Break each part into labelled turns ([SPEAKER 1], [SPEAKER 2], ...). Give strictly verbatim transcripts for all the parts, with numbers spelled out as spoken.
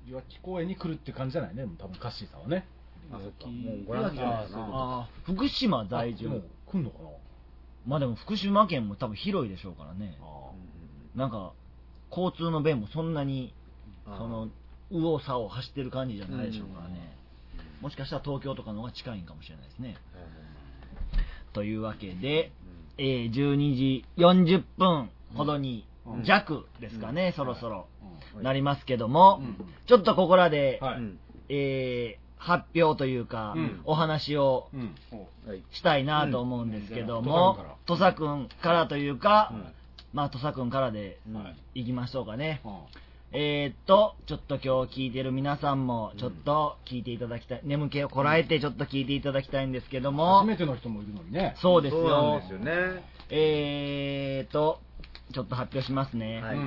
[SPEAKER 1] いわき公園に来るって感じじゃないね、多分カッシーさんはね。
[SPEAKER 2] あ、そっか、もうご覧になるな。
[SPEAKER 3] あ、福島在住。
[SPEAKER 1] もう来んのかな。
[SPEAKER 3] まあでも福島県も多分広いでしょうからね。なんか交通の便もそんなにその右往左往走ってる感じじゃないでしょうからね。もしかしたら東京とかの方が近いんかもしれないですね。というわけで、えー、じゅうにじよんじゅっぷんほどに弱ですかね、そろそろなりますけども、ちょっとここらで、はい、えー発表というか、うん、お話をしたいなと思うんですけども、土佐くんからというか、うん、まあ土佐くんからでいきましょうかね。うん、えー、っとちょっと今日聞いてる皆さんもちょっと聞いていただきたい、眠気をこらえてちょっと聞いていただきたいんですけども、
[SPEAKER 1] 初めての人もいるのにね。
[SPEAKER 3] そうですよ。
[SPEAKER 2] そうなんですよね。
[SPEAKER 3] えーっとちょっと発表しますね。はい、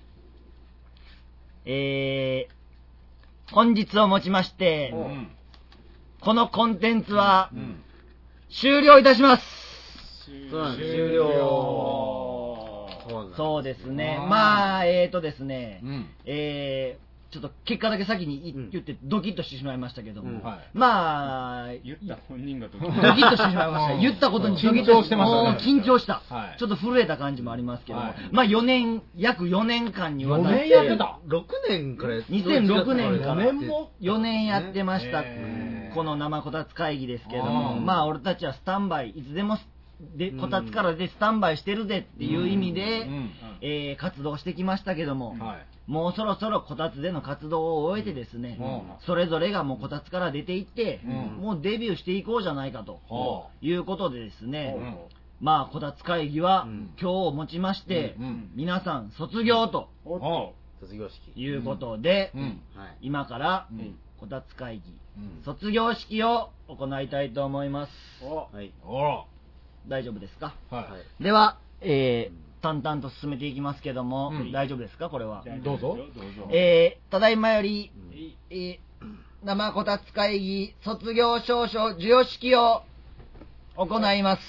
[SPEAKER 3] えー本日をもちまして、うん、このコンテンツは、うん、終了いたします。
[SPEAKER 2] 終了。
[SPEAKER 3] そうですね。まあ、えーとですね、うん、えー、ちょっと結果だけ先に言ってドキッとしてしまいましたけども、うんはい、まあ
[SPEAKER 4] 言った本人がドキ
[SPEAKER 3] ッとしてしまいました。言ったことにドキッとしてましたね。緊張した、はい、ちょっと震えた感じもありますけども、はい、まあよねん約よねんかんにわたって
[SPEAKER 1] よねんやってた
[SPEAKER 2] ろくねんから
[SPEAKER 3] にせんろくねんから
[SPEAKER 1] よねんも
[SPEAKER 3] よねんやってました、この生こたつ会議ですけども、まあ俺たちはスタンバイいつでもでこたつからでスタンバイしてるぜっていう意味で、うんうんえー、活動してきましたけども、はい、もうそろそろこたつでの活動を終えてですね、うん、それぞれがもうこたつから出ていって、うん、もうデビューしていこうじゃないかと、うん、いうことでですね、うん、まあこたつ会議は、うん、今日をもちまして、うん、皆さん卒業と、うん、
[SPEAKER 2] 卒業式
[SPEAKER 3] いうことで、うんうん、今から、うん、こたつ会議、うん、卒業式を行いたいと思います。
[SPEAKER 2] はい、
[SPEAKER 3] 大丈夫ですか？
[SPEAKER 1] はい、
[SPEAKER 3] では、えー、淡々と進めていきますけども、うん、大丈夫ですか？これは
[SPEAKER 1] どうぞ。
[SPEAKER 3] えー、ただいまより、うんえー、生こたつ会議卒業証書授与式を行います。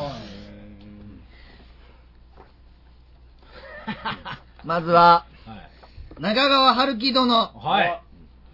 [SPEAKER 3] まずは、はい、中川春樹殿、はい、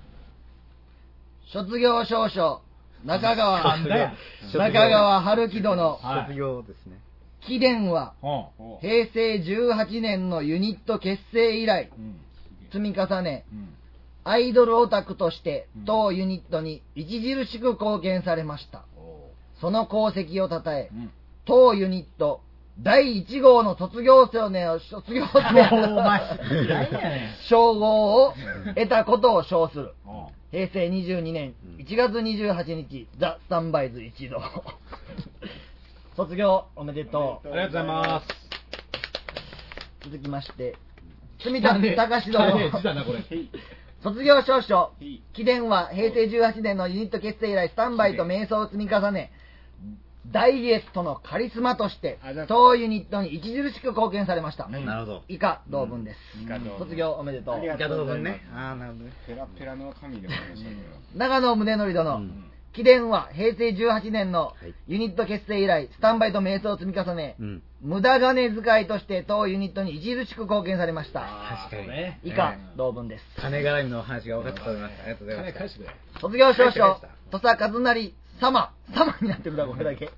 [SPEAKER 3] 卒業証書中川中川春樹殿、
[SPEAKER 2] 卒業ですね。
[SPEAKER 3] 貴殿はへいせいじゅうはちねんのユニット結成以来、うん、積み重ね、うん、アイドルオタクとして当ユニットに著しく貢献されました。うん、その功績をたたえ、うん、当ユニットだいいち号の卒業生の卒業生称号を得たことを称する。へいせいにじゅうにねんいちがつにじゅうはちにち、ザ・スタンバイズ一同卒業おめでとう。
[SPEAKER 1] ありがとうございます。
[SPEAKER 3] 続きまして住田隆殿卒業証書貴殿はへいせいじゅうはちねんのユニット結成以来スタンバイと瞑想を積み重ねダイエットのカリスマとして当ユニットに著しく貢献されました。
[SPEAKER 2] なるほど。
[SPEAKER 3] 以下同文です。卒業おめでとう。
[SPEAKER 2] 以下同文ね。
[SPEAKER 4] ああなるほどね。ペラペラの紙でもありましたけど。
[SPEAKER 3] 長野宗則殿、貴殿はへいせいじゅうはちねんのユニット結成以来スタンバイと瞑想を積み重ね、無駄金遣いとして当ユニットに著しく貢献されました。
[SPEAKER 2] 確かにね。
[SPEAKER 3] 以下同文です。
[SPEAKER 2] 金絡みの話が多かったと思います。ありがとうございます。
[SPEAKER 3] 卒業証書土佐和成様様になってるだこれだけ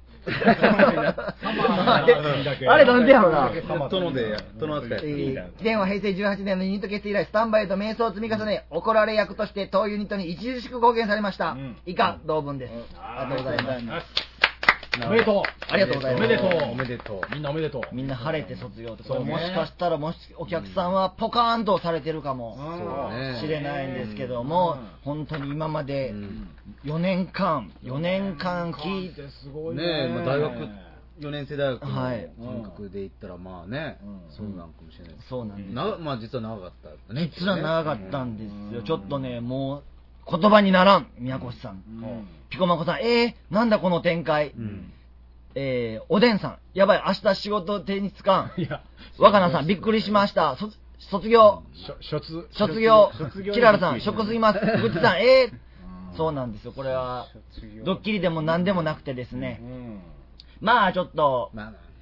[SPEAKER 3] あれなんでやろな。
[SPEAKER 2] 殿で殿扱い。
[SPEAKER 3] 貴殿はへいせいじゅうはちねんのユニット結成以来スタンバイと瞑想を積み重ね怒られ役として当ユニットに著しく貢献されました。以下同文です。ありがとうございます。
[SPEAKER 1] おめでとう。
[SPEAKER 3] ありがとうございます。
[SPEAKER 1] おめでとう。
[SPEAKER 2] おめでとう。
[SPEAKER 1] みんなおめでとう。
[SPEAKER 3] みんな晴れて卒業って、これもしかしたらもしお客さんはポカーンとされてるかもしれないんですけども、本当に今までよねんかんよねんかん聞いて
[SPEAKER 1] すごい
[SPEAKER 2] ね。ね、大学よねん生大学の感覚で言ったらまあね、そうなのかもしれないです。
[SPEAKER 3] そうなんです。
[SPEAKER 2] まあ実は長かった
[SPEAKER 3] ね。実は長かったんですよ。ちょっとね、もう言葉にならん、宮越さん。ピコマコさん、えー、なんだこの展開。えー、おでんさん、やばい、明日仕事手につかん。若菜さん、びっくりしました。卒業。卒業。キララさん、ショックすぎます。ぐっちさん、えー、そうなんですよ。これはドッキリでも何でもなくてですね。まあちょっと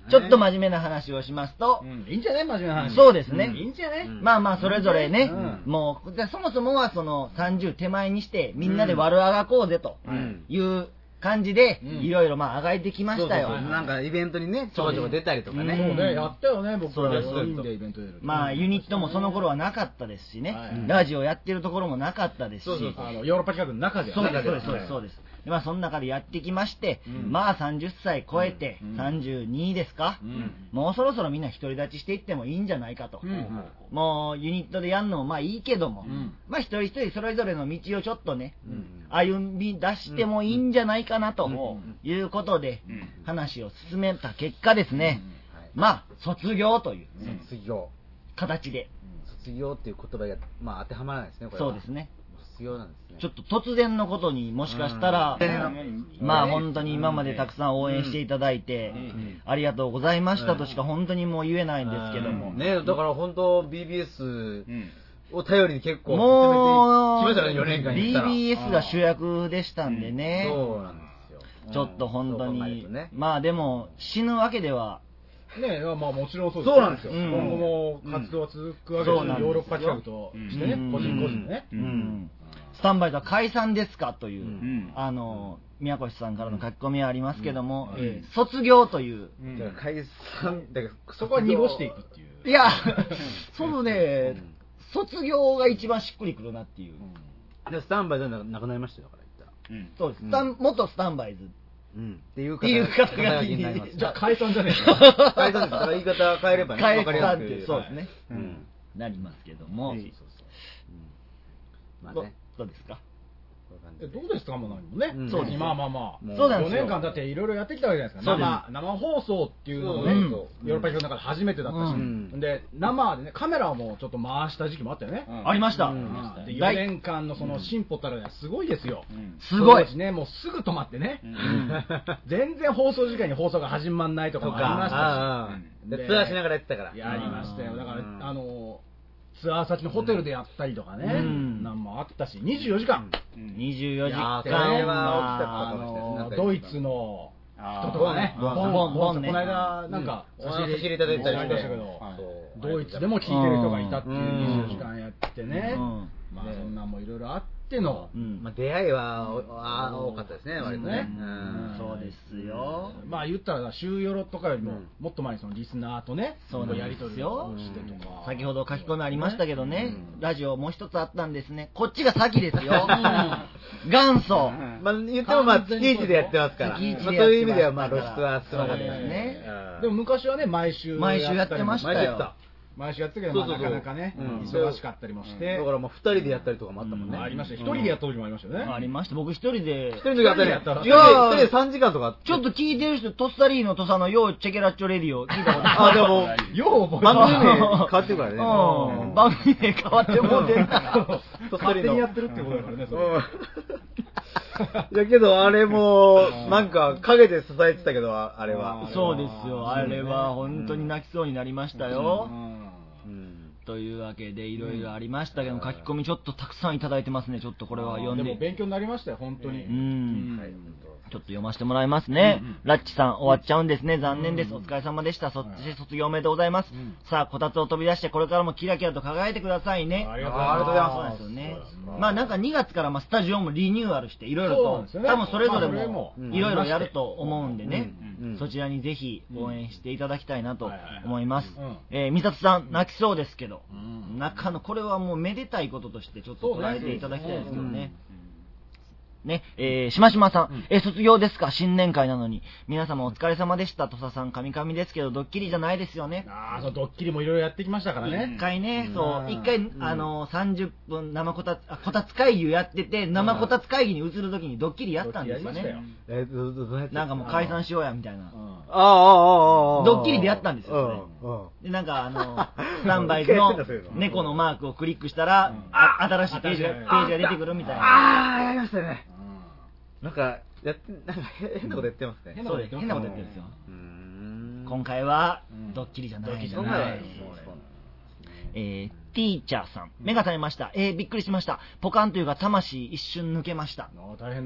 [SPEAKER 3] ちょっと真面目な話をしますと、
[SPEAKER 1] いいんじゃない真面目な話。
[SPEAKER 3] そうですね。
[SPEAKER 1] いいんじゃない。
[SPEAKER 3] まあまあ、それぞれね、もう、そもそもはそのさんじゅう手前にして、みんなで悪あがこうぜという感じで、いろいろまあ、あがいてきましたよ。
[SPEAKER 2] なんかイベントにね、ちょこちょこ出たりとかね。
[SPEAKER 1] そうね、やったよね、僕ら
[SPEAKER 3] そうです
[SPEAKER 1] でイベント出る。
[SPEAKER 3] まあ、ユニットもその頃はなかったですしね、ラジオやってるところもなかったですし、ヨ
[SPEAKER 1] ーロッパ企画の中で
[SPEAKER 3] そうです、そうです、そうです。まあその中でやってきまして、まあさんじゅっさい超えて、さんじゅうにですか、もうそろそろみんな独り立ちしていってもいいんじゃないかと。もうユニットでやるのもまあいいけども、まあ一人一人それぞれの道をちょっとね、歩み出してもいいんじゃないかなということで、話を進めた結果ですね、まあ卒業という
[SPEAKER 2] 卒業
[SPEAKER 3] 形で。
[SPEAKER 2] 卒業っていう言葉がまあ当てはまらないですね、これは。
[SPEAKER 3] そうですね。
[SPEAKER 2] 卒業なんですね。
[SPEAKER 3] ちょっと突然のことにもしかしたら、まあ本当に今までたくさん応援していただいて、ありがとうございましたとしか本当にもう言えないんですけども。
[SPEAKER 2] ね、だから本当 ビービーエス を頼りに結構
[SPEAKER 3] もう、
[SPEAKER 2] 進めてきましたね、よねんかんに。
[SPEAKER 3] ビービーエス が主役でしたんでね。
[SPEAKER 2] そうなんですよ。
[SPEAKER 3] ちょっと本当に。まあでも、死ぬわけでは、
[SPEAKER 1] ねえ、まあもちろんそう
[SPEAKER 2] です。そうなんですよ。
[SPEAKER 1] 今後も活動は続くわけですよ。ヨーロッパ企画としてね、個人個人でね。
[SPEAKER 3] スタンバイとは解散ですかという、あの、宮越さんからの書き込みはありますけども、卒業という。
[SPEAKER 2] 解散、だから
[SPEAKER 1] そこは濁していくっていう。
[SPEAKER 3] いや、そのね、卒業が一番しっくりくるなっていう。
[SPEAKER 2] で、スタンバイじゃなくなりましたよ、だから
[SPEAKER 3] 言ったら。そうです。元スタンバイズ。
[SPEAKER 2] うん。っていう
[SPEAKER 3] 肩書きになります。
[SPEAKER 1] じゃあ解散じゃねえか。
[SPEAKER 2] 解散です。だから言い方変えればね。
[SPEAKER 3] 解散って、そうですね。なりますけども。
[SPEAKER 2] そうそうそう。
[SPEAKER 3] まあね。どうですか？
[SPEAKER 1] どうですかも何もね。
[SPEAKER 3] そうです。
[SPEAKER 1] まあまあまあ。
[SPEAKER 3] そうなんですよ。
[SPEAKER 1] よねんかんだっていろいろやってきたわけじゃないですか。生生放送っていうのもね、ヨーロッパ企画の中で初めてだったし、で生でねカメラもちょっと回した時期もあったよね。
[SPEAKER 3] ありました。
[SPEAKER 1] でよねんかんのその進歩たるすごいですよ。
[SPEAKER 3] すごい
[SPEAKER 1] ね、もうすぐ止まってね。全然放送時間に放送が始まんないとかもありましたし。
[SPEAKER 2] ツアーしながらやってたから。
[SPEAKER 1] やりましたよ。だからあの。ツアー先のホテルでやったりとかね、なんもあったし、にじゅうよじかん。
[SPEAKER 3] にじゅうよじかん。
[SPEAKER 2] それは大きかったかもしれない。
[SPEAKER 1] ドイツの人とかね、ボンボンね。この間、なんか、
[SPEAKER 2] 差し入れいただいたり
[SPEAKER 1] しましたけど、ドイツでも聞いてる人がいたっていうにじゅうよじかんやってね。まあ、そんなんもいろいろあっての。
[SPEAKER 2] まあ、出会いは多かったですね、割とね。
[SPEAKER 3] そうですよ。
[SPEAKER 1] まあ、言ったら、週ヨロとかよりも、もっと前にそのリスナーとね、やり取りをしてとか。
[SPEAKER 3] 先ほど書き込みありましたけどね、ラジオもう一つあったんですね。こっちが先ですよ。元祖。
[SPEAKER 2] まあ、言ってもまあ、月一でやってますから。そういう意味では、まあ、露出は少なかったですね。
[SPEAKER 1] でも昔はね、毎週
[SPEAKER 3] 毎週やってましたよ。
[SPEAKER 1] 毎週やってたけど、なかなかね、忙しかったりもして。
[SPEAKER 2] だからもう二人でやったりとかもあったもんね。
[SPEAKER 1] ありました。一人でやった時もありましたよね。
[SPEAKER 3] ありました。僕一人で。
[SPEAKER 2] 一人でやったりやったら。い
[SPEAKER 3] や、
[SPEAKER 2] 一人でさんじかんとか。
[SPEAKER 3] ちょっと聞いてる人、トッサリーのトサのようチェケラッチョレディオ聞いたこと
[SPEAKER 2] ある。あ、でも、
[SPEAKER 1] よう覚えてる。
[SPEAKER 2] 番組名変わってるからね。
[SPEAKER 3] うん。番組名変わってもうてるから。
[SPEAKER 1] 勝手にやってるってことだからね、それ。
[SPEAKER 2] いやけどあれもなんか陰で支えてたけどあれは
[SPEAKER 3] そうですよあれは本当に泣きそうになりましたよ、うんうん、というわけでいろいろありましたけど、うん、書き込みちょっとたくさんいただいてますね。ちょっとこれは読んで
[SPEAKER 1] でも勉強になりましたよ本当に、うん、
[SPEAKER 3] はい、ちょっと読ませてもらいますね、うんうん、ラッチさん終わっちゃうんですね、残念です、お疲れ様でした、そして卒業おめでとうございます、うん、さあこたつを飛び出してこれからもキラキラと輝いてくださいね。
[SPEAKER 1] ありがとうございます。
[SPEAKER 3] そうですよね。まあなんかにがつからまあスタジオもリニューアルしていろいろと、ね、多分それぞれもいろいろやると思うんでね、うんうん、そちらにぜひ応援していただきたいなと思います。美里さん泣きそうですけど、うん、中のこれはもうめでたいこととしてちょっと捉えていただきたいですけどね。ね、えー、しましまさん、うん、えー、卒業ですか、新年会なのに。皆様お疲れ様でした。土佐さん、神々ですけど、ドッキリじゃないですよね。
[SPEAKER 1] ああ、そう、ドッキリもいろいろやってきましたからね。
[SPEAKER 3] 一回ね、うん、そう、一回、うん、あの、さんじゅっぷん生こたつ、こたつ会議をやってて、生こたつ会議に移るときにドッキリやったんですよね。
[SPEAKER 2] えー、ど、ど、どうやって
[SPEAKER 3] なんかもう解散しようや、みたいな。あ
[SPEAKER 2] あ、ああ、ああ、
[SPEAKER 3] ドッキリでやったんですよ、それ。で、なんかあの、スタンバイズの猫のマークをクリックしたら、あ新しいページが、ページが出てくるみたいな。
[SPEAKER 2] ああ、やりましたね。なんか、やって、なんか変なことやってますね。
[SPEAKER 3] 変なこと言ってるんですよ。今回は、ドッキリじゃないじゃない。えー、ティーチャーさん。目が覚めました。えー、びっくりしました。ポカンというか、魂一瞬抜けました。
[SPEAKER 1] ああ、大変だ。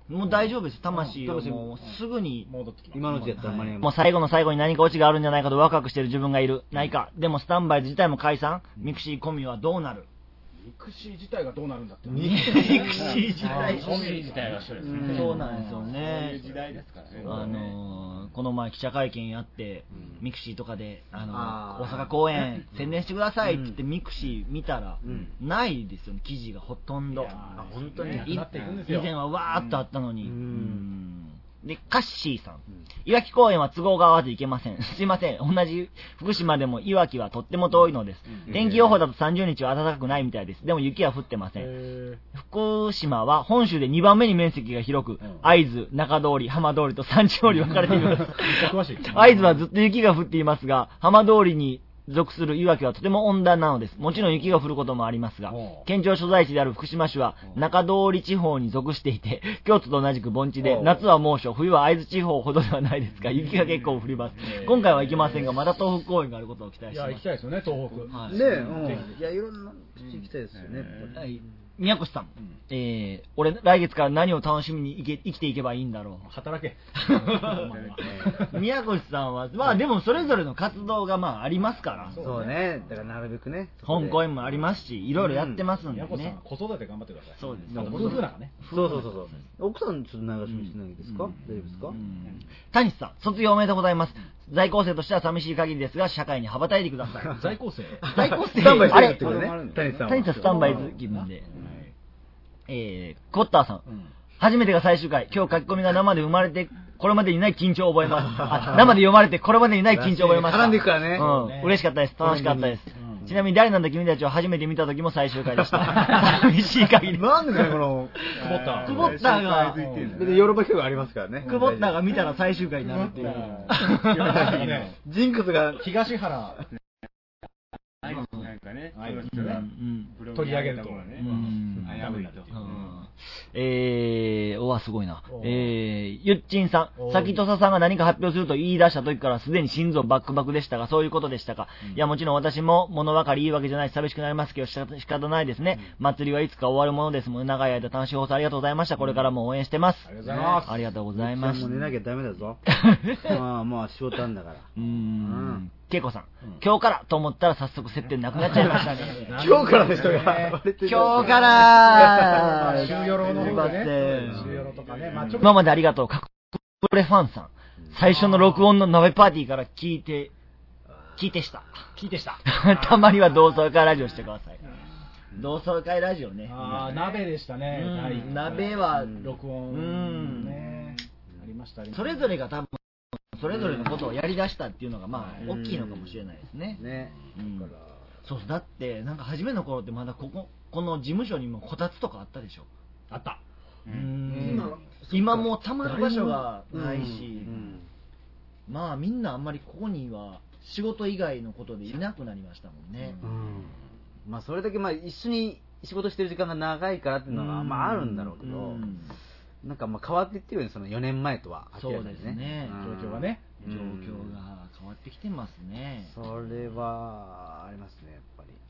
[SPEAKER 3] もう大丈夫です。魂をもうすぐに
[SPEAKER 1] 戻ってきます。
[SPEAKER 2] 今のうちやったら間に合い
[SPEAKER 3] もう
[SPEAKER 2] ます。
[SPEAKER 3] 最後の最後に何かオチがあるんじゃないかとワクワクしてる自分がいる。ないか。でもスタンバイズ自体も解散。ミクシー込みはどうなる？
[SPEAKER 1] ミクシー自体がどうなるんだって。
[SPEAKER 3] ミクシー自体
[SPEAKER 4] コミュ自体は一緒ですね。
[SPEAKER 3] そうなんですよ
[SPEAKER 4] そうい
[SPEAKER 3] ね
[SPEAKER 4] う。時代ですからね。
[SPEAKER 3] あのーこの前記者会見やって、
[SPEAKER 2] うん
[SPEAKER 3] ミクシーとかで、あのー
[SPEAKER 2] あー
[SPEAKER 3] 大阪公演宣伝してくださいって言って、
[SPEAKER 2] うん
[SPEAKER 3] ミクシー見たら、
[SPEAKER 2] うん
[SPEAKER 3] ないですよね、記事がほとんど。
[SPEAKER 1] あ
[SPEAKER 2] 本当に
[SPEAKER 3] い
[SPEAKER 1] なっていくんです
[SPEAKER 3] 以
[SPEAKER 1] よ。
[SPEAKER 3] 前はわーっとあったのに。
[SPEAKER 2] うん
[SPEAKER 3] うんで、カッシーさん。
[SPEAKER 2] うん
[SPEAKER 3] いわき公園は都合が合わず行けません。すいません。同じ福島でもいわきはとっても遠いのです。天気予報だとさんじゅうにちは暖かくないみたいです。でも雪は降ってません。
[SPEAKER 1] へ
[SPEAKER 3] 福島は本州でにばんめに面積が広く、会津、中通り、浜通りとさん地方に分かれています。
[SPEAKER 1] ー詳しい。
[SPEAKER 3] 会津はずっと雪が降っていますが、浜通りに属するいわきはとても温暖なのです。もちろん雪が降ることもありますが
[SPEAKER 1] おう、
[SPEAKER 3] 県庁所在地である福島市は中通り地方に属していて、京都と同じく盆地で、
[SPEAKER 1] おう
[SPEAKER 3] 夏は猛暑、冬は会津地方ほどではないですが、雪が結構降ります。今回は行けませんが、また東北公演があることを期待
[SPEAKER 1] いや、
[SPEAKER 3] しています。
[SPEAKER 1] 行きたいですよね、東北。
[SPEAKER 3] はい
[SPEAKER 2] ねえ、うん。いや、いろんな地域行きたいですよね。やっぱり
[SPEAKER 3] はい。宮越さん、えー、俺、来月から何を楽しみに生き生きていけばいいんだろ
[SPEAKER 1] 働け。
[SPEAKER 3] う。宮越さんは、まあでもそれぞれの活動がまあありますから、
[SPEAKER 2] そうね。だからなるべくね。
[SPEAKER 3] 本公演もありますし、いろいろやってますんで
[SPEAKER 1] 宮古さん
[SPEAKER 3] ね
[SPEAKER 1] は。子育て頑張ってください。
[SPEAKER 3] そうです
[SPEAKER 1] あと夫婦仲ね。
[SPEAKER 2] そうそうそうそう。奥さんちょっと長しみしないですか、
[SPEAKER 3] うん
[SPEAKER 2] 大丈夫ですか、
[SPEAKER 3] うん谷さん、卒業おめでとうございます。在校生としては寂しい限りですが、社会に羽ばたいてください。
[SPEAKER 1] 在校生。
[SPEAKER 3] 在校生、
[SPEAKER 2] スタンバイして
[SPEAKER 3] あれ
[SPEAKER 2] るってことね。谷さんは。
[SPEAKER 3] 谷さんスタンバイ気分で。えー、コッターさん。
[SPEAKER 1] うん
[SPEAKER 3] 初めてが最終回。今日書き込みが生で生まれて、これまでにない緊張を覚えます。あ生で読まれて、これまでにない緊張を覚えました。
[SPEAKER 2] 絡んでいくからね
[SPEAKER 3] うん。嬉しかったです。楽しかったです。
[SPEAKER 1] うん
[SPEAKER 3] ちなみに誰なんだ君たちを初めて見た時も最終回でした。寂しい限り。
[SPEAKER 2] なんでかね、この、
[SPEAKER 1] 久保田。
[SPEAKER 3] 久保田が、
[SPEAKER 2] 別にヨーロッパ企画ありますからね。
[SPEAKER 3] 久保田が見たら最終回になるっていう。
[SPEAKER 2] ジンクスが、
[SPEAKER 1] 東原
[SPEAKER 4] なんかね、
[SPEAKER 1] ああいうの
[SPEAKER 3] うんう
[SPEAKER 4] その人が
[SPEAKER 3] ん
[SPEAKER 4] ブログ
[SPEAKER 1] 取り上げると
[SPEAKER 4] に上げたものね
[SPEAKER 3] うん
[SPEAKER 4] 危ないと。
[SPEAKER 3] うんえー、おわ、すごいな
[SPEAKER 1] お。
[SPEAKER 3] えー、ゆっちんさ
[SPEAKER 1] お
[SPEAKER 3] ん、さきとささんが何か発表すると言い出した時からすでに心臓バックバクでしたが、そういうことでしたか。いや、もちろん私も物分かりいいわけじゃないし、寂しくなりますけど、しか仕方ないですね。祭りはいつか終わるものですもん。長い間楽しい放送ありがとうございました。これからも応援してます。
[SPEAKER 1] ありがとうございます
[SPEAKER 3] ありがとうございます
[SPEAKER 2] もう。寝なきゃダメだぞ。まあまあ、仕事あんだから。
[SPEAKER 3] うー
[SPEAKER 2] うん
[SPEAKER 3] ん。けいこさん、今日からと思ったら早速接点なくなっちゃいましたね。
[SPEAKER 2] 今日からの人が割れてる
[SPEAKER 3] 今日から
[SPEAKER 1] 週よろの方でね。
[SPEAKER 3] すいません
[SPEAKER 1] 週よろとかね。まあちょっと
[SPEAKER 3] 今までありがとう、カクプレファンさん。最初の録音の鍋パーティーから聞いて、聞いてした。
[SPEAKER 1] 聞いてした。
[SPEAKER 3] たまには同窓会ラジオしてください。同窓会ラジオね。
[SPEAKER 1] ああ、鍋でしたね。
[SPEAKER 3] うん
[SPEAKER 1] はい
[SPEAKER 3] 鍋は
[SPEAKER 1] 録
[SPEAKER 3] う
[SPEAKER 1] 音
[SPEAKER 3] ん
[SPEAKER 1] ね。ありました、ありました
[SPEAKER 3] それぞれが多分、それぞれのことをやり出したっていうのがまあ、大きいのかもしれないですね。
[SPEAKER 2] ね。
[SPEAKER 3] うんそうそう、だって、なんか初めの頃ってまだここ、この事務所にもこたつとかあったでしょ。
[SPEAKER 1] あった。
[SPEAKER 3] うん
[SPEAKER 2] 今
[SPEAKER 3] 今もうたまる場所がないし、
[SPEAKER 2] うん
[SPEAKER 3] まあみんなあんまりここには仕事以外のことでいなくなりましたもんね。
[SPEAKER 2] うんまあ、それだけまあ一緒に仕事してる時間が長いからっていうのがまああるんだろうけど、
[SPEAKER 3] うん
[SPEAKER 2] なんかまあ変わっていってるよね、そのよねんまえとは明らかにね。
[SPEAKER 3] そうですね
[SPEAKER 2] うん
[SPEAKER 1] 状況がね。
[SPEAKER 3] 状況が変わってきてますね。
[SPEAKER 2] それはありますね、やっぱり。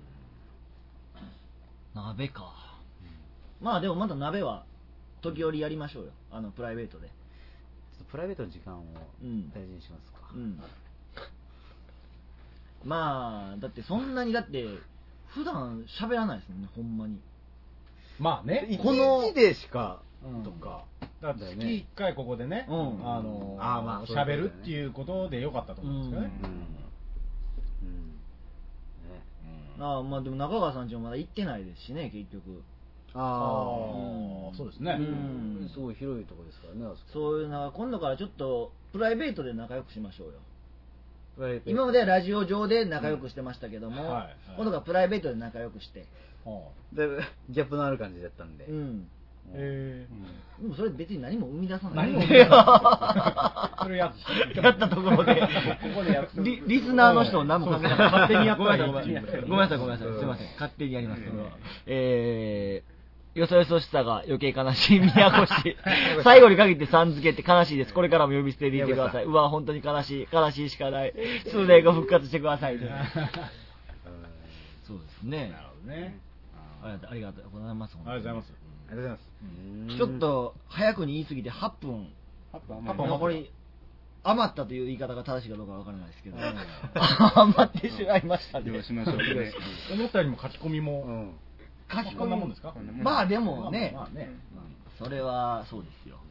[SPEAKER 3] 鍋か。まあでもまだ鍋は時折やりましょうよ。あのプライベートで。
[SPEAKER 2] ちょっとプライベートの時間を
[SPEAKER 3] うん
[SPEAKER 2] 大事にしますか。
[SPEAKER 3] うん。まあだってそんなにだって普段喋らないですもんね、ほんまに。
[SPEAKER 1] まあね。
[SPEAKER 2] この日でしか、
[SPEAKER 1] うん
[SPEAKER 2] とか。
[SPEAKER 1] だから月いっかいここでね、
[SPEAKER 3] うん
[SPEAKER 1] あの
[SPEAKER 2] あーまあそういうことだよね
[SPEAKER 1] 喋るっていうことでよかったと思うんですよね。
[SPEAKER 2] うん。うん。ね。
[SPEAKER 3] ああまあでも中川さんちもまだ行ってないですしね、結局。
[SPEAKER 2] あ
[SPEAKER 1] ああ、そうですね。
[SPEAKER 3] うん
[SPEAKER 2] すごい広いとこですからね、あそこ。
[SPEAKER 3] そういうのが今度からちょっとプライベートで仲良くしましょうよ。
[SPEAKER 2] プライベート
[SPEAKER 3] 今まではラジオ上で仲良くしてましたけども、
[SPEAKER 1] うんはいはい
[SPEAKER 3] 今度からプライベートで仲良くして。
[SPEAKER 1] は
[SPEAKER 2] だいぶギャップのある感じだったんで。
[SPEAKER 3] うん。
[SPEAKER 1] あへ
[SPEAKER 3] でもそれ別に何も生み出さない。
[SPEAKER 1] 何も生み出さそれやっ
[SPEAKER 3] やったところで、
[SPEAKER 1] ここでやって
[SPEAKER 3] リリスナーの人も何も考えなかった。
[SPEAKER 1] 勝手にやった
[SPEAKER 3] ごめん
[SPEAKER 1] ら
[SPEAKER 3] ないさい、
[SPEAKER 1] いっていう
[SPEAKER 3] ごめんなさい、ごめんなさい、ごめんなさい。すいません。勝手にやります、それは。えー、よそよそしさが余計悲しい宮越。最後に限ってさん付けって悲しいです。これからも呼び捨てでいてください。うわ、本当に悲しい。悲しいしかない。数年後復活してくださいね。そうですね
[SPEAKER 1] な。るほどね。
[SPEAKER 3] ありがとうございます。
[SPEAKER 1] ありがとうございます。
[SPEAKER 2] ありがとうございます。
[SPEAKER 3] ちょっと早くに言い過ぎてはっぷん
[SPEAKER 4] はっぷん
[SPEAKER 3] 残り余ったという言い方が正しいかどうかわからないですけど余ってしまいましたね。
[SPEAKER 4] どうしましょうね。
[SPEAKER 1] 思ったよりも書き込みも
[SPEAKER 3] 書き込み
[SPEAKER 1] こんなもんですか？
[SPEAKER 3] まあでもね
[SPEAKER 1] まあね、
[SPEAKER 3] それはそうですよ。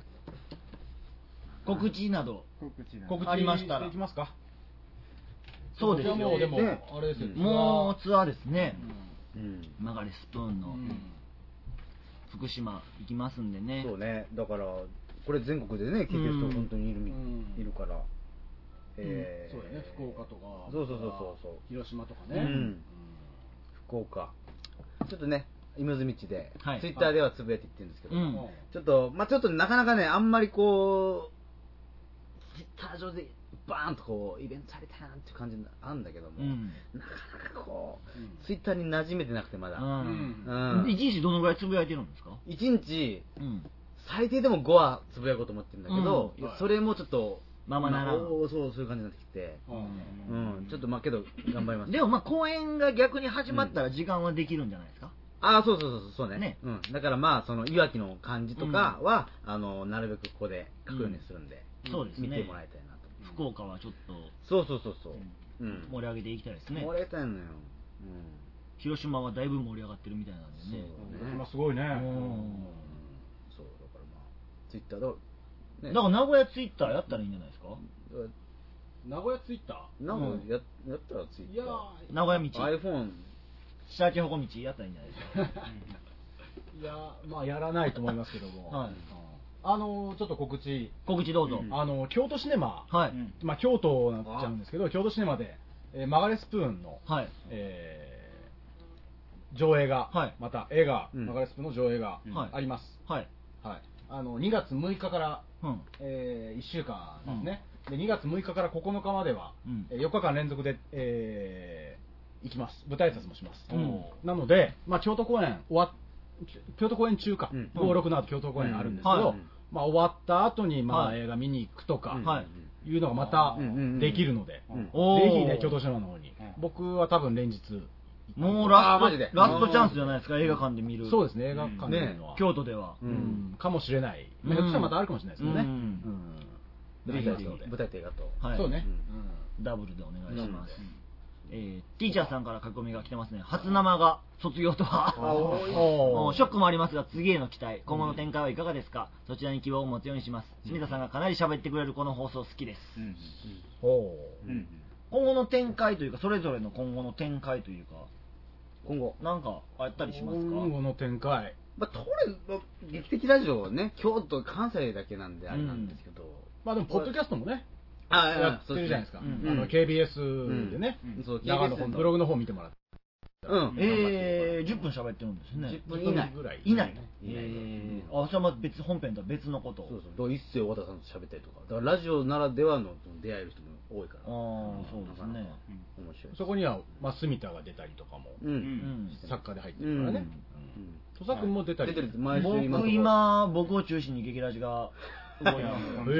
[SPEAKER 3] 告知など
[SPEAKER 1] 告知
[SPEAKER 3] ありましたら
[SPEAKER 1] できますか？
[SPEAKER 3] そうですよ。
[SPEAKER 1] もうでもあれですよ。
[SPEAKER 3] もうツアーですね。
[SPEAKER 2] うん、
[SPEAKER 3] 曲がりスプーンの福島行きますんでね。
[SPEAKER 2] そうね。だからこれ全国でね聞いてる人本当にいる、うん、いるから。
[SPEAKER 1] えー、そうだね。福岡とか。
[SPEAKER 2] そうそうそうそう。
[SPEAKER 1] 広島とかね。
[SPEAKER 2] うん、福岡。ちょっとね。今津道で、
[SPEAKER 3] はい、
[SPEAKER 2] ツイッターではつぶやいていってるんですけど、うん、ちょっとまあちょっとなかなかねあんまりこうツイッター上でバーンとこうイベントされたなっていう感じあるんだけども、うん、なかなかこう、うん、ツイッターに馴染めてなくてまだ、
[SPEAKER 3] うんうん、いちにちどのぐらいつぶやいてるんですか？
[SPEAKER 2] いちにち、うん、最低でもごはつぶやこうと思ってるんだけど、うん、それもちょっと
[SPEAKER 3] まあまあなら、
[SPEAKER 2] まあ、そうそういう感じになってきて、うんうん、ちょっとまあけど頑張ります。
[SPEAKER 3] でもまあ公演が逆に始まったら時間はできるんじゃないですか？
[SPEAKER 2] ああ、そうそうそうそうね。ね、うん。だからまあそのいわきの感じとかは、うん、あのなるべくここで書くようにするんで、
[SPEAKER 3] うん、そうですね。
[SPEAKER 2] 見てもらいたいなと。
[SPEAKER 3] 福岡はちょっと
[SPEAKER 2] そうそうそうそう、
[SPEAKER 3] うん、盛り上げていきたいですね。
[SPEAKER 2] 盛り上げたいのよ。うん。
[SPEAKER 3] 広島はだいぶ盛り上がってるみたいなんでね。
[SPEAKER 1] 広島すごいね。うん。
[SPEAKER 2] そうだからまあツイッターだ。
[SPEAKER 3] ね、だから名古屋ツイッターやったらいいんじゃないですか？
[SPEAKER 1] 名古屋ツイッター？
[SPEAKER 2] 名古屋ややったらツイッター。いや
[SPEAKER 3] 名古屋道。
[SPEAKER 2] iPhone。
[SPEAKER 3] シャーチホコ道やったらいいんじゃないですか？
[SPEAKER 1] いやまあやらないと思いますけども、はい、あのちょっと告知
[SPEAKER 3] 告知どうぞ。
[SPEAKER 1] あの京都シネマ、
[SPEAKER 3] はい、
[SPEAKER 1] まあ京都になっちゃうんですけど、京都シネマで、えー、曲がれスプーンの、
[SPEAKER 3] はい、
[SPEAKER 1] えー、上映が、はい、また映画、うん、曲がれスプーンの上映があります。
[SPEAKER 3] はい
[SPEAKER 1] はい。あのにがつむいかから、うんえー、いっしゅうかんですね。うん、でにがつむいかからここのかまでは、うん、よっかかん連続で、えー行きます。舞台挨拶もします。うん、なので、まあ、京都公演終わ京都公演中か、うん、ご、ろくの後京都公演あるんですけど、うんはいまあ、終わった後にまあ、はい、映画見に行くとか、はい、いうのがまたできるので、うん、ぜひね京都シネマの方に、僕は多分連日
[SPEAKER 3] もうラストラストチャンスじゃないですか、映画館で見る。
[SPEAKER 1] そうですね、映画館で見るのは、
[SPEAKER 3] ね、京都では、
[SPEAKER 1] うん、かもしれない。ひょっとしたらまたあるかもしれないですけどね。
[SPEAKER 2] 舞台と映画と、
[SPEAKER 3] はい、
[SPEAKER 1] そうね、
[SPEAKER 3] うん、ダブルでお願いします。えー、ティーチャーさんから書き込みが来てますね。初生が卒業とはショックもありますが次への期待、今後の展開はいかがですか？そちらに希望を持つようにします。清水さんがかなり喋ってくれるこの放送好きです。うんうん、今後の展開というか、それぞれの今後の展開というか、
[SPEAKER 2] 今後
[SPEAKER 3] なんかあったりしますか？
[SPEAKER 1] 今後の展開、
[SPEAKER 2] まあ、とれ劇的ラジオはね京都関西だけなんであれなんですけど、うん、
[SPEAKER 1] まあでもポッドキャストもね
[SPEAKER 2] あ
[SPEAKER 1] やってるじゃないですか。あの ケービーエス でね、長野本ブログの方見てもらって。
[SPEAKER 3] うん。ええじゅっぷん喋ってるんですね。
[SPEAKER 2] じゅっぷん以内
[SPEAKER 1] ぐらい。
[SPEAKER 3] 以内。ええあ、それは別本編とは別のことを。
[SPEAKER 2] そうそう。一世小田さんと喋ったりとか。だからラジオならではの出会える人も多いから。ああ、
[SPEAKER 3] そうですね。
[SPEAKER 2] 面白い。
[SPEAKER 1] そこにはまあ住田が出たりとかも、作家で入ってるからね。土佐君も出たり。
[SPEAKER 3] 僕今僕を中心に劇ラジが。だから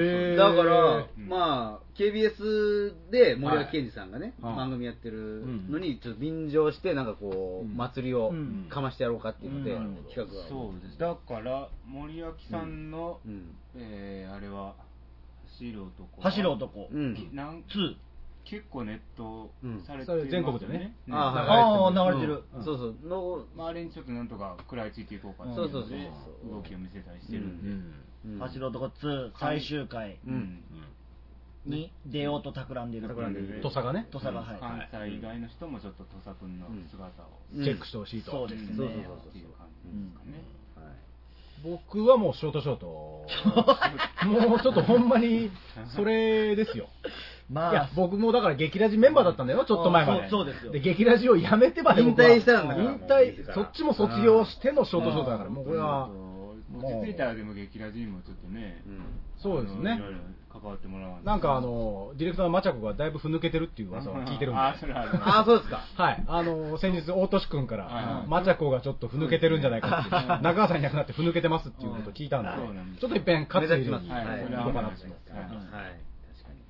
[SPEAKER 2] まあ ケービーエス で森脇健児さんがね番組やってるのにちょっと便乗してなんかこう祭りをかましてやろうかっていうので企画が
[SPEAKER 4] そうです。だから森脇さんのえあれは走る男
[SPEAKER 3] 走る男
[SPEAKER 4] なん結構ネットされて
[SPEAKER 1] る全国でね
[SPEAKER 3] ああ流れてる
[SPEAKER 2] そうそうの
[SPEAKER 4] 周りにちょっとなんとか食らいついていこうかって
[SPEAKER 2] そうそうそう
[SPEAKER 4] 動きを見せたりしてるんで
[SPEAKER 3] 走る男ツー最終回に出ようと企んでいる
[SPEAKER 1] 土佐がね
[SPEAKER 3] 土佐がはい
[SPEAKER 4] 関西以外の人もちょっと土佐君の姿を
[SPEAKER 1] チェックしてほしいと
[SPEAKER 3] そうですね
[SPEAKER 4] っていう感じですかね。
[SPEAKER 1] 僕はもうショートショートもうちょっとほんまにそれですよ。まあ、いや僕もだから劇ラジメンバーだったんだよちょっと前まで。
[SPEAKER 3] そうですよ。
[SPEAKER 1] で劇ラジをやめてまで
[SPEAKER 2] 引退したんだから
[SPEAKER 1] 引退そっちも卒業してのショートショートだからもうこれは
[SPEAKER 4] 落ち着いたらでも劇ラジにもちょっとね
[SPEAKER 1] そうですね
[SPEAKER 4] 関わってもらわない
[SPEAKER 1] なんかあのディレクターのマチャコがだいぶふぬけてるっていう噂を聞いてるんであ
[SPEAKER 2] あそうですか
[SPEAKER 1] はいあの先日大俊君からマチャコがちょっとふぬけてるんじゃないかって中川さんいなくなってふぬけてますっていうことを聞いたんでちょっといっぺん勝つ入れに行こうかなと思って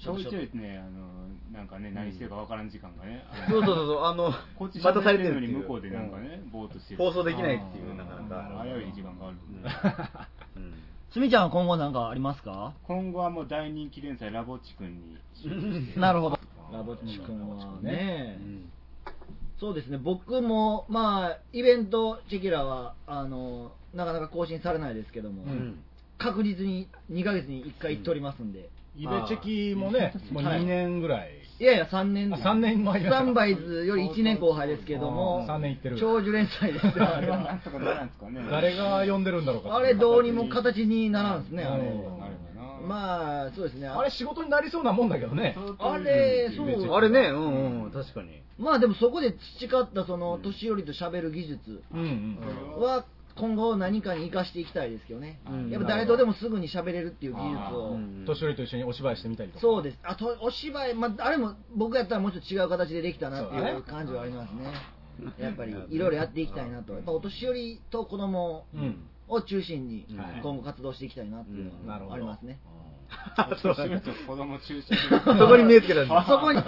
[SPEAKER 4] ちょいちょいね、あのなんかね、何してるかわからん時間がね、
[SPEAKER 2] そうそうそうそう、あの
[SPEAKER 4] こっち
[SPEAKER 2] またされて
[SPEAKER 4] る
[SPEAKER 2] るっていう
[SPEAKER 4] のに向こうでなんかね、ぼーっとしてる、
[SPEAKER 2] 放送できないっていう、なかなか
[SPEAKER 4] 危うい時間がある。
[SPEAKER 3] すみちゃんは今後なんかありますか？
[SPEAKER 4] 今後はもう大人気連載ラボッチくんに
[SPEAKER 3] なるほど。ラボッチくんはね、そうですね、僕もまあイベントチェキラはあのなかなか更新されないですけども、うん、確実ににかげつにいっかい行っておりますんで、
[SPEAKER 1] うん、イベチェキもねもうにねんぐらい、はい、
[SPEAKER 3] いやいやさんねん
[SPEAKER 1] です。さんねん前
[SPEAKER 3] サンバイズよりいちねんご輩ですけども、
[SPEAKER 1] さんねん行ってる
[SPEAKER 3] 長寿連載ですよ。あれは
[SPEAKER 4] なんとかならんすかね。
[SPEAKER 1] 誰が呼んでるんだろうか。
[SPEAKER 3] あれどうにも形にならんですね。あれまあそうですね。
[SPEAKER 1] あれ仕事になりそうなもんだけどね。
[SPEAKER 3] あれそう
[SPEAKER 2] あれね、うんうん確かに。
[SPEAKER 3] まあでもそこで培ったその年寄りと喋る技術は今後何かに生かしていきたいですけどね。やっぱ誰とでもすぐに喋れるっていう技術を
[SPEAKER 1] 年寄りと一緒にお芝居してみたりとか。
[SPEAKER 3] そうです。あとお芝居、まああれも僕やったらもうちょっと違う形でできたなっていう感じはありますね。やっぱりいろいろやっていきたいなと。やっぱお年寄りと子供を中心に今後活動していきたいなっていうのはありますね。
[SPEAKER 4] そうすると子供中心
[SPEAKER 2] そこに目つけたんだ。
[SPEAKER 3] そこに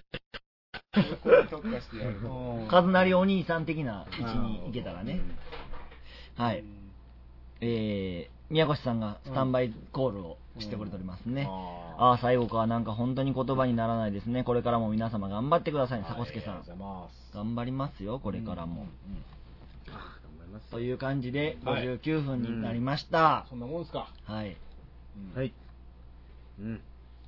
[SPEAKER 4] 特化してやる。
[SPEAKER 3] カズナリお兄さん的な位置に行けたらね。はい。えー、宮越さんがスタンバイコールをしてくれておりますね。うん、ああ、最後か。なんか本当に言葉にならないですね。これからも皆様頑張ってくださいね、迫助さん。頑張りますよ、これからも。という感じで、ごじゅうきゅうふんになりました。
[SPEAKER 1] はい、そんなもんすか。
[SPEAKER 3] はい。
[SPEAKER 2] うん、はい。うん。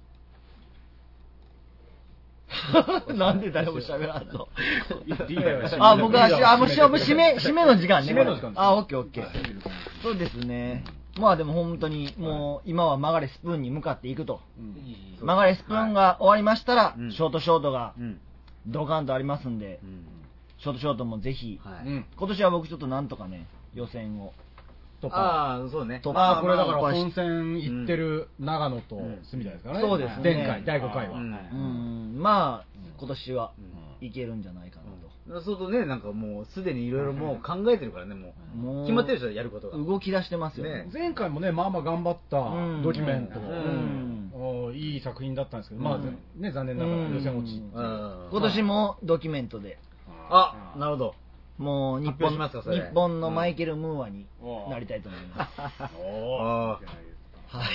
[SPEAKER 3] なんで誰も喋らんのあ、僕は、あ、もう締め、締めの時間ね。
[SPEAKER 1] 締めの時間。
[SPEAKER 3] あ、オッケーオッケー。そうですね。まあでも本当に、もう今は曲がれスプーンに向かっていくと。曲がれスプーンが終わりましたら、ショートショートがドカンとありますんで、ショートショートもぜひ、今年は僕ちょっとなんとかね、予選を。
[SPEAKER 2] ああ、そうね。
[SPEAKER 1] ああ、これだから本戦行ってる長野と住田ですからね。
[SPEAKER 3] そうですね。
[SPEAKER 1] 前回、だいごかいは。
[SPEAKER 3] まあ、今年はいけるんじゃないかな
[SPEAKER 2] と。そうとね、なんかもうすでにいろいろもう考えてるからね、もう。決まってる人はやることが。
[SPEAKER 3] 動き出してますよね。
[SPEAKER 1] 前回もね、まあまあ頑張ったドキュメント。いい作品だったんですけど、まあね、残念ながら予選落ち。
[SPEAKER 3] 今年もドキュメントで。
[SPEAKER 2] あ、なるほど。
[SPEAKER 3] もう日本日本のマイケル・ムーアになりたいと思います。はい。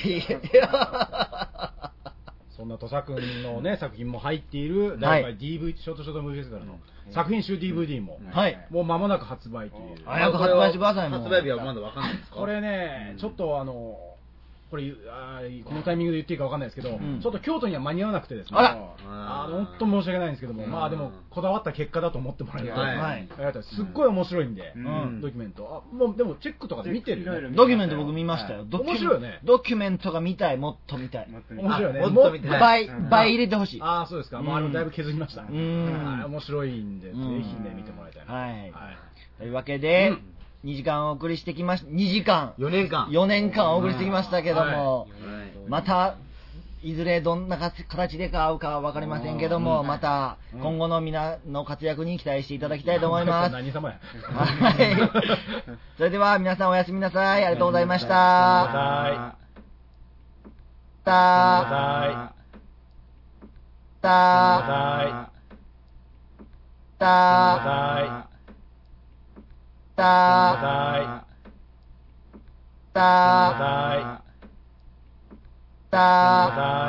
[SPEAKER 1] そんな土佐くんのね作品も入っているだいかい ディーブイディー ショートショートムービーフェスティバルの作品集 ディーブイディー ももう間もなく発売という。
[SPEAKER 3] 早く発売してください。
[SPEAKER 2] 発売日はまだわかんないですか？
[SPEAKER 1] これねちょっとあの。これあこのタイミングで言っていいかわかんないですけど、うん、ちょっと京都には間に合わなくてですね、
[SPEAKER 3] あら
[SPEAKER 1] あの本当申し訳ないんですけども、まあでもこだわった結果だと思ってもらえると、はい、すっごい面白いんで、うん、ドキュメント、あもうでもチェックとかで見てるよね。
[SPEAKER 3] ドキュメント僕見ましたよ。
[SPEAKER 1] 面白いよね。
[SPEAKER 3] ドキュメントが見たい、もっと見たい。
[SPEAKER 1] 面白いよね。
[SPEAKER 2] もっと見たい。
[SPEAKER 3] 倍倍入れてほしい。
[SPEAKER 1] ああそうですか。もうあのだいぶ削りました。うん。面白いんでぜひね見てもらいたいな。
[SPEAKER 3] はい。というわけで。にじかんお送りしてきました。にじかん。
[SPEAKER 2] よねんかん。
[SPEAKER 3] よねんかんお送りしてきましたけども、また、いずれどんな形でか会うかは分かりませんけども、また、今後の皆の活躍に期待していただきたいと思います。
[SPEAKER 1] 何様や。
[SPEAKER 3] はい。それでは皆さんおやすみなさい。ありがとうございました。たたたたたたたた